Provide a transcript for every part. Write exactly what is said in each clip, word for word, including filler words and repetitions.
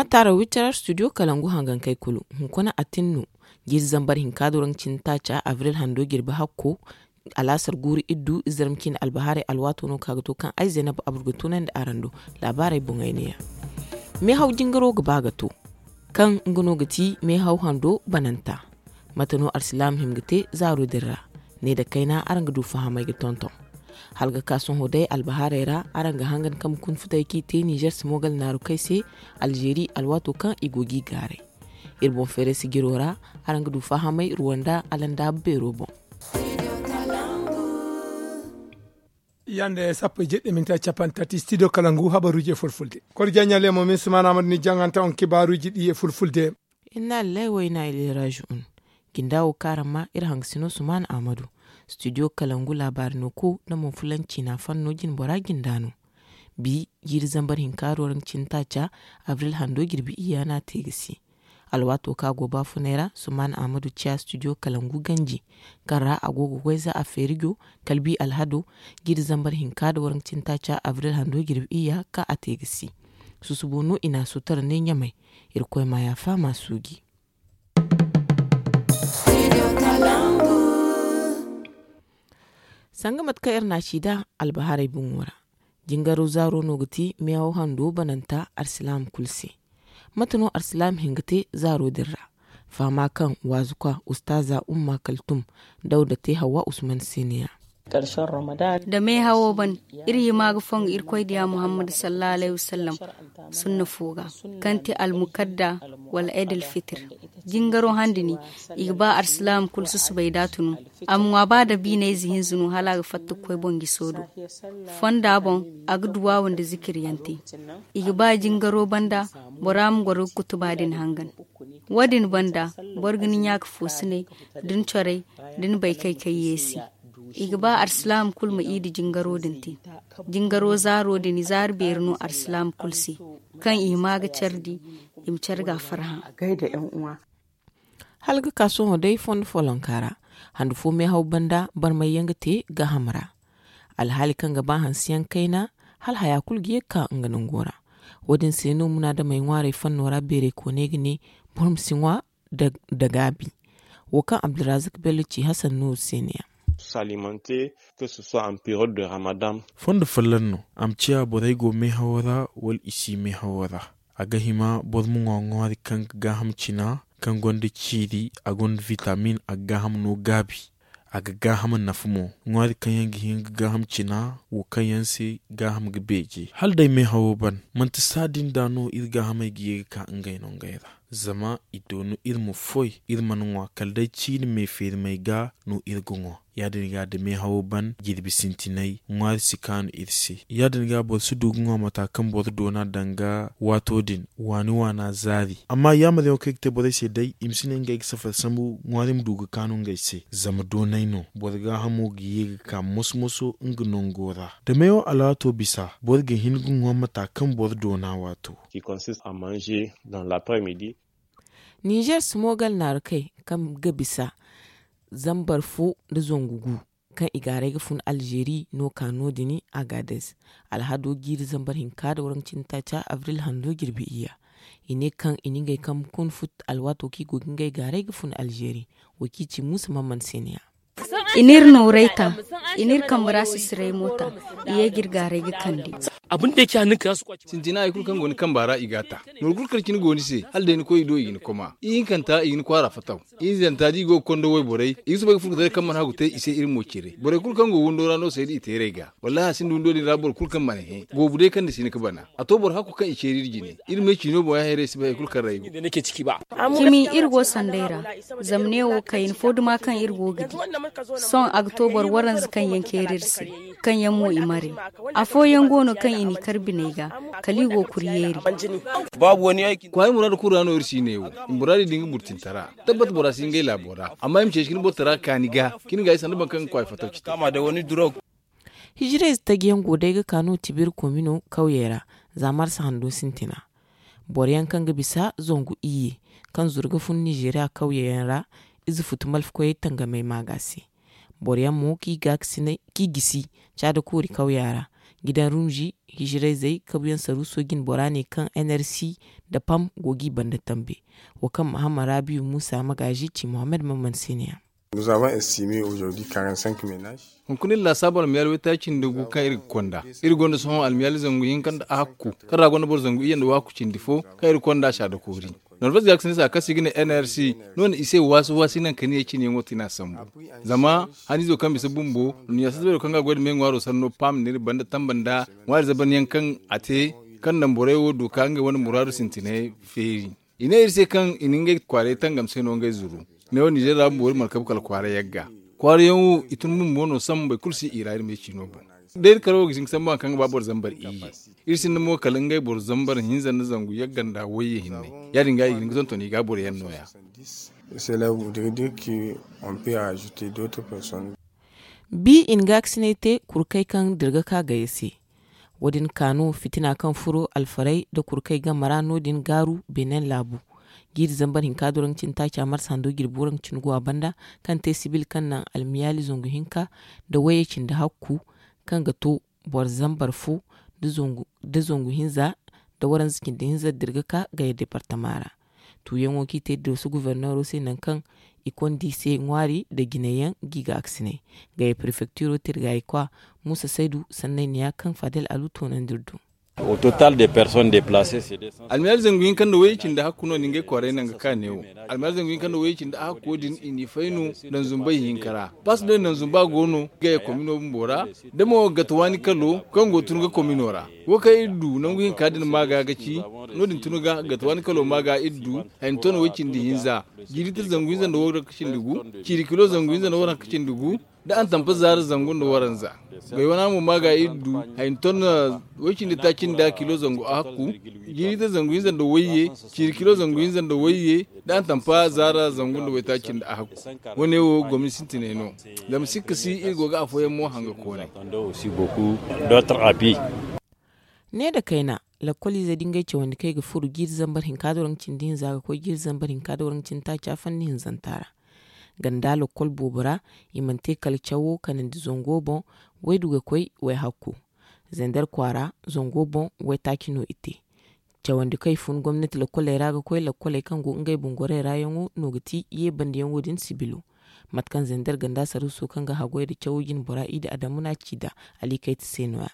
matara wicharar studio kalangu hangan kai kulu hunkuna atinnu gizan bar hinkadoran cintacha avril hando girba hakko alasar guri iddu izramkin albahari alwato no kagato kan ai zainab aburgutunan da arando labarai bungainiya me hau jingaro gaba gato kan ngono gati me hau hando bananta matano arsilam himgite zaro dirra ne da kaina aranga du fahamai ga tonton halga kason hodai albaharera aranga hangan kam kun futai ki te Niger smogal naru kaise Algeria alwato kan igogi gare irbon fere sigirora aranga du fahamai Rwanda alanda berobo yande sappo jeɗɗe min ta capan tati studio kalangu habaruji e fulfulde koto jañalemo min sumana amadou ni janganta on kibaruji ɗi e fulfulde inna lillahi wa inna ilaihi raji'un gindawo karama ir hangsino sumana amadou studio kalangu labar no ko na mon fulanci na fanno jin bora gindano bi yir zambar hinkaroran cintaca avril hando girbi iyana tegisi alwato ka goba funera suman amadu chia studio kalangu ganji kara agogo gweza a ferigo kalbi alhado gir zambar hinkado waran cintaca avril hando girbi iya ka a tegisi susubono ina sutar ne nyamai irkoy ma ya fama sugi sanga matka irna shida albaharai bunwara jingaro zaro nogati miyawo hando bananta arsilam kulsi matano arsilam hingate zaro dirra fama kan wazuka ustaza umma kaltum dauda te hawa usman siniya karshen ramadan da mai hawo ban iri magafon irkoi diya muhammad sallallahu alaihi wasallam sunna fuga kanti almukadda wal eid al fitr jingaro handini igba arslam kul su bai datunu amma ba da bi ne zihin zunu halaga fattu koi bongi sodo fonda bon agduwa wanda zikiryanti igba jingaro banda boram goro kutubadin hangan wadin banda borgin yak fusine din chore din bai kai kai yesi igba arslam kul ma idi jingaro dinti jingaro zaro dini zar berno arslam kulsi kan imaga chardi im charga farha gaida yan uwa halga kaso hodai fond folonkara handu fo me hau banda bar mai yangate ga hamra alhali kan gaba hansiyan kaina hal haya kulgiye ka nganin gora wadin seno muna da mai ware fannora bere ko ne gine burm sinwa da da gabi wakan abdurazik belci hasan nu seniya s'alimenter, que ce soit en période de Ramadan. Fonda fallanno amcia boday go me hawara wal isi me hawara aga hima bodmu ngongori kan gaham china kan gonde chiri agon vitamin aga ham no gabi aga gaham nafumo ngori kan yangi hing gaham china wo kan yansi gaham gbeji hal dai me hawoban manta sadin dano ir gaham giye ka ngai no ngaira zama idonu irmu foi irmanwa kaldai chini me fer mai ga no irgungo yadin ga da me hawo ban girbi sintinai ngwar sikanu irsi yadin ga bol su dugungo matakan bor dona danga wato din wani wana zari amma ya mare kai te bore sai dai imsine ga safar sambu ngwarim dugu kanun gaise zama donai no bor ga hamo giye ka musmuso ngnon gora da meyo alato bisa bor ga hingungo matakan bor dona wato qui consiste à manger dans l'après-midi. Niger smogal na kai kam gabisa zambar fo da zongugu kan igare ga fun Algeria no kano dini agades alhado gir zambar hinka da wurin cintaca avril hando girbi iya ine kan iningai kam kun fut alwato ki gogin gai gare ga fun Algeria wakici musa mamman seniya inir noraita inir kambara sisire mota iye girgare ga kandi abin da yake hannun ka su kwaci sintina ay kulkan goni kan bara igata murgul karkin goni se halde ni koy do yin koma in kanta yin kwara fataw in zanta di go kondo way borai in su bai fulka da kan man hagu te ise irin mokire borai kulkan go wondo rano sai di tere ga wallahi sin dundo di rabor kulkan mane he go bude kan da sin ka bana a to bor haku kan ise rirji ne irin me kino bo ya here sai bai kulkan rai da nake ciki ba kimi irgo sandera zamne wo kayin foduma kan irgo gidi son october waran kan yanke rirsi kan yammo imare afo yangono kan ini karbinega kaligo kuriyeri babu wani aiki kwai murar kurano irsi ne wo murari dingi burtin tara tabbat borasi ngai labora amma imce shi bo tara kaniga kin ga isan ban kan kwai fatauci kama da wani drug hijire ta giyan godai ga kano tibir komino kauyera zamar sa hando sintina boryan kan ga bisa zongu iye kan zurga fun Nigeria kauyera izu futumal fkoy tanga mai magasi boryan mu ki gaksine ki gisi cha da kuri kauyara gidan rumji hijirai zai kabuyan saru sogin borane kan N R C da P A M gogi banda tambe wa kan Muhammad Rabiu Musa Magaji ci Muhammad Mamman Seniya. Nous avons estimé aujourd'hui quarante-cinq ménages. Hunkunin la sabar miyal wata cin dugu kan iri konda. Iri gonda son almiyal zangu yin kan da akku. Kara gonda bor zangu iyan da waku cin difo kan iri konda sha da kori. Norvez Jackson sa kasi gine N R C non ise wasu wasu nan kan yake ne ngoti na sambu. Zama hani zo kan bisa bumbo ni ya sabar kan ga gwada men waro sanno pam ne banda tambanda wal zaban yankan ate kan nan borewo do kan ga wani muraru sintine feri. Ina irse kan ininge kware tangam sai no ngai zuru. Ne wani jira mbori markabu kal kware yagga kware yawu itun mun mono sam bai kursi irari me chino ba der karo gising sam ban kan babor zambar iyi irsin mo kalangay bor zambar hinza na zangu yagga da waye hinne ya dinga yi ngizon to ni ga bor yan noya c'est là où dire que on peut ajouter d'autres personnes bi in vaccinate kurkai kan dirga ka ga yase wadin kano fitina kan furo alfarai da kurkai ga marano din garu benen labu gidi zambar hinka duran cin taki amar sando girburan cin guwa banda kan te sibil kan nan almiyali zongu hinka da waye cin da hakku kan gato bor zambar fu da zongu da zongu hinza da waran zikin da hinza dirga ka ga ya departamara to yan woki te da su governor sai nan kan ikon dise ngwari da gineyan giga aksine ga ya prefecture tirga ikwa Musa Saidu sannan ne ya kan Fadel Aluto nan dirdu. Au total des personnes déplacées c'est des almiyal zanguin kan da wayicin da hakku no ninge kware nan ga kanewo almiyal zanguin kan da wayicin da hakku din ini fainu dan zumbai hinkara pas do nan zumba gono ga komino mbora da mo gatwani kalo kan go tun ga kominora wo kai iddu nan guin kadin maga gaci no din tun ga gatwani kalo maga iddu en ton wayicin di hinza giritil zanguin zan da wora kacin dugu kiri kilo zanguin zan da wora kacin dugu da an tamfi zar zangun da waranza bai wana mu maga iddu hain ton wakin da takin da kilo zangu a haku giri da zangu zan da waye kiri kilo zangu zan da waye da an tamfa zara zangun da wai takin da a haku wani wo gwamnati tine no da mu sikka si irgo ga afoyen mu hanga kone ne da kaina lakwali zai dinga ce wanda kai ga furu gir zambar hinkadoran cin din zaga ko gir zambar hinkadoran cin ta ca fannin zantara gandalo kol bobura imante kalchawo kanin di zongobon wai duga koi wai hakku zendar kwara zongobon wai takino ite cawandi kai fun gwamnati la kole raga koi la kole kan go ngai bungore rayango nogati iye bandiyan wodin sibilu matkan zendar ganda saruso kan ga hagoi da cawugin bura'i da adamuna cida alikai tsenwa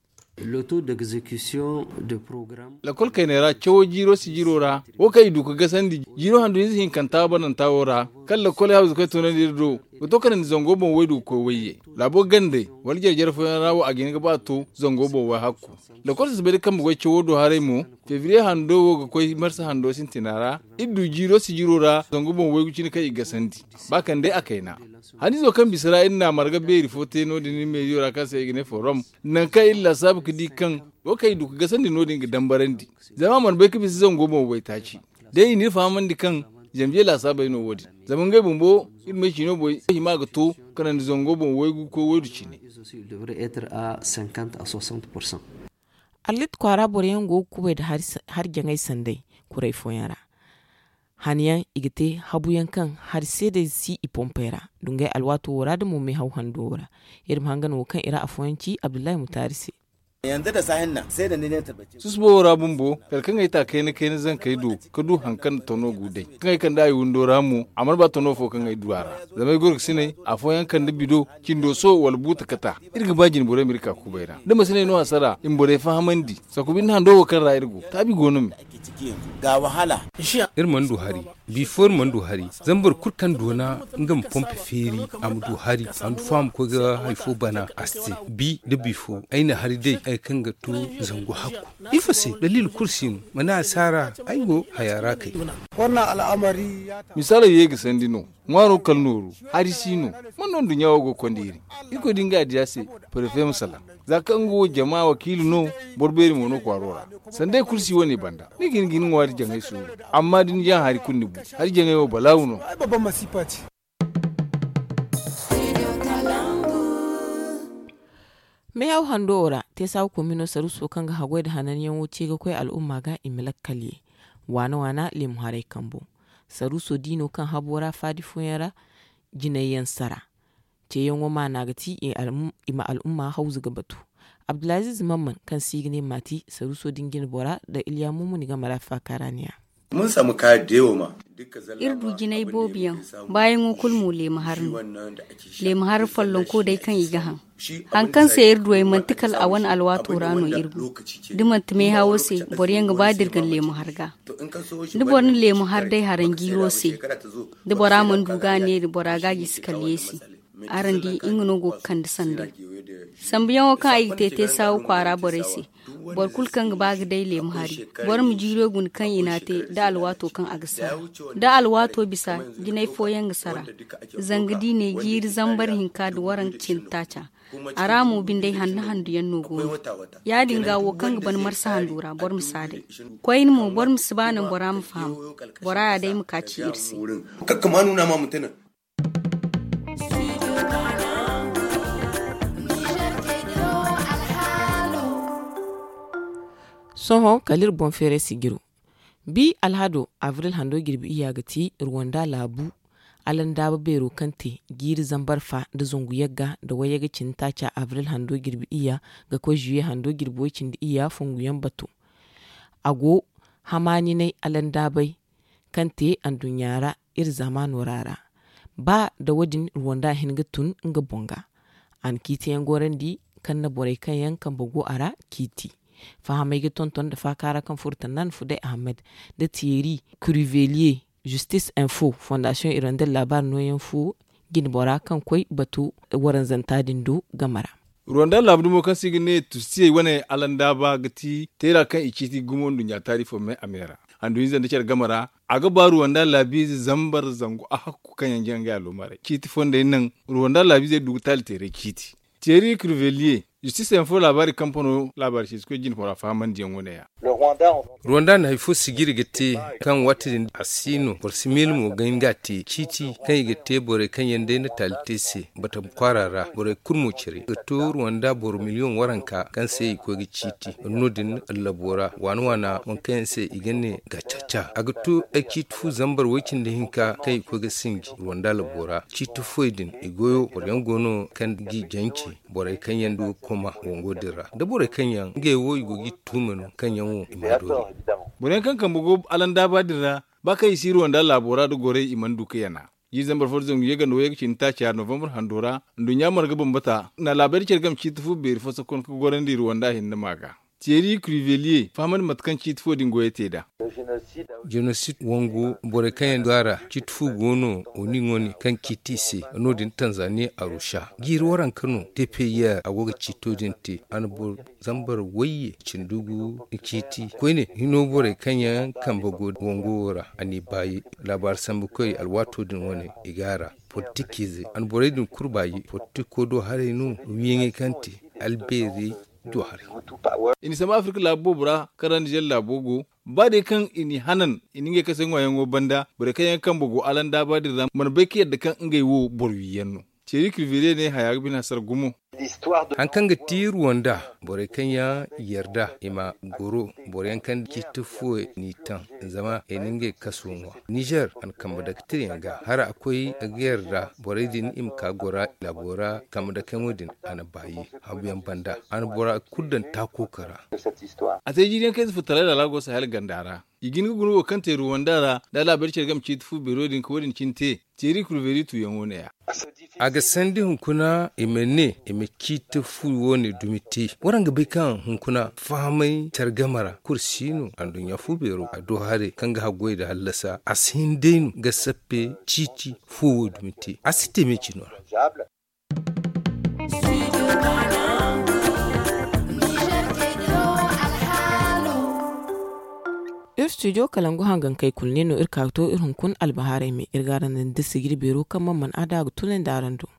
le taux d'exécution de programme la kol kainera cewo jiro si jiro ra wo kai du ka gasandi jiro handu yin hin kanta banan tawora kala kol hauzu kai tonan dirdo to kan zongo bon wedu ko weye labo gande wal jerjer fo rawo agin ga bato zongo bon wa hakku la kol se bere kam go cewo do hare mo février hando wo ko marsa hando sin tinara iddu jiro si jiro ra zongo bon wegu cin kai gasandi bakan dai akaina hani zo kan bisira inna marga beri fote no dini me yora ka sai gine forum nan kai illa sabu kidi kan o kai du ga sandi no dinga dambarandi zama man bai kibi zan gomo bai taci dai ni faman di kan jamje la sabai no wodi zaman gai bumbo in mai kino boy hima ga to kana zongo bon wai ko wodu cine devrait être à cinquante à soixante pour cent alit kwara boryan go kube da har jangai sandai kurai foyara haniyan igite habuyan kan har sai da si ipompera dungai alwato wora da mu mai hau handora irin hangan wo kan ira afoyanci Abdullahi Mutarisi yanzu da sahin nan sai da ni ne tabbace su bo wora bumbo kalkan ai ta kai ne kai ne zan kai do ka du hankan tono gudai kai kan dai wundo ramu amar ba tono fo kan ai duara zamai gurk sine afoyan kan da bido kindo so wal buta kata irga bajin bore mirka ku baira da masane no asara in bore fahamandi sakubin hando kan ra irgo tabi gonum ga wahala irman duhari before man duhari zambar kurkan dona ngam pompe feri am duhari am fam ko ga haifo bana asti bi da before aina hari dai ai kan ga to zango hakku ifa sai dalil kursin mana asara aigo hayara kai wannan al'amari misali yegi sandino ngwaro kalnuru harisino manon dunya go kondiri iko dinga diase prefem sala zakango jama'a wakili no borberi mono kwarora sande kursi woni banda nigin gin ngwari jangai su amma din jan hari kunni bu har jangai wo balawuno ai babban masifa ce me yau handora te sawu komino saru so kanga hagoi da hanan yan wuce ga kai al'umma ga imilakali wana wana lim hare kambo saru so dino kan habora fadi funyara jinayyan sara ce yan wama na gati ima al'umma hauzu ga batu Abdulaziz Mamman kan sigine mati saruso dingin bora da Iliya Mumuni ga marafa karaniya. Mun samu kaya da yawa ma. Irdu ginai bobiyan bayan ukul mu le maharnu. Le mahar fallon ko dai kan igahan. Hankan sai irdu ay mantikal awan alwato rano irdu. Dimant me hawo se boriyan ga badirgan le maharga. Diborni le mahar dai haran giro se. Dibora man duga ne dibora ga giskallesi. Arandi ingno go kan sande. Sambiyan ka ay tete sawu kwara borese. Bor kul kan bag dai le mahari. Bor mu jiro gun kan inate da alwato kan agsa. Da alwato bisa ginai foyan sara. Zangadi ne gir zambar hinka da waran cintacha. Aramu bin dai hannu handu yan nogo. Ya dinga wo kan ban marsa handura bor mu sade. Koyin mu bor mu sibanan bora mu fam. Bora ya dai mu kaci irsi. Kakka nuna ma mutuna. Soho kalir bonfere sigiru. Bi alhado avril hando girbi iyagati Rwanda labu alan daba bero kante giri zambar fa da zongu yagga da wayaga cintaca avril hando girbi iya ga ko juye hando girbi wacin da iya funguyan batu. Ago hamani nai alan dabai kante an dunyara ir zamanu rara. Ba da wadin Rwanda hingatun nga bonga. An kiti yan gorandi kan na borai kan yankan bago ara kiti. Fahamai ga tonton da fakara kan furtan nan Fudai Ahmed da Thierry Cruvelier Justice Info Fondation Irandel labar noyen fu gin bora kan kwai batu waran zanta dindo gamara. Rwanda labdu mo kan sigine to see wane alanda ba gati tera kan ikiti gumon dunya tarifo mai amera. Andu yin zanda gamara aga ba Rwanda labi zambar zango a hakku kan yangen ga lomare. Kiti fonda nan Rwanda labi zai dugu tali tere kiti. Thierry Cruvelier Justice Info labari kamfano labari shi suko jin fara faman diyan wani ya. Rwanda na haifo sigiri gate kan wata asino borsimil mu gain gati kiti kan gate bore kan yanda na talitese bata kwarara bore kurmu cire to Rwanda bor miliyon waranka kan sai ko gi kiti nodin labora wani wana mun kan sai igane ga caca aga to akitu zambar wakin da hinka kai ko ga singi Rwanda labora kiti foidin igoyo bore gono kan gi janki bore kan yando kuma wongo dira da bore kan yan ge wo igogi tumano kan yan wo imado bore kan kan bugo alanda ba dira ba kai siru wanda labora da gore imandu kayana yi zambar forzon yega no yega cinta cha November handora ndunya marga bambata na labari cergam chitufu beri fosa kon ko gore ndi Rwanda hinna maga Thierry Cruvelier faman matkan chitufu dingo yeteda genocide wongo bore kan dwara chitufu gono oni ngoni kan kitisi no din Tanzania Arusha gir waran Kano tepeya agoga chito dinti anbur zambar waye cindugu kiti koine hino bore kanya kambogo wongo wora ani bayi labar sambu koy alwato din woni igara politikize an bore din kurbayi politiko do harenu wiyenge kanti alberi duhari ini sama Afrika labo bura karan Niger labogo ba de kan ini hanan ini nge kasen wayan banda bure kan kan bugo alanda ba de man beki yadda kan ngai wo borwiyanno Thierry Cruvelier ne haya bin hasar gumo an kan ga tiru wanda bore kan ya yarda ima goro bore kan kitufu ni tan zama eninge kasunwa Niger an kan da kitin ga har akwai yarda bore din im ka gora labora kam da kan wudin ana bayi habiyan banda an bora kuddan takokara a sai jidan kai su tare da Lagos Sahel gandara igin gunu kan te Rwanda da labar cergam kitufu birodin ko wadin cinte Thierry Cruvelier tu yan wona ya aga sandi hunkuna imene ime kiti fu woni dumiti waranga bekan hunkuna famai targamara kursino andun ya fubero ado hare kanga hagoi da hallasa asindenu ga sappe citi fu dumiti asite me cinora ir studio kalangu hangan kai kulne no ir kakto ir hunkun albahare me irgaran da sigir bero kan mamman ada tulen darando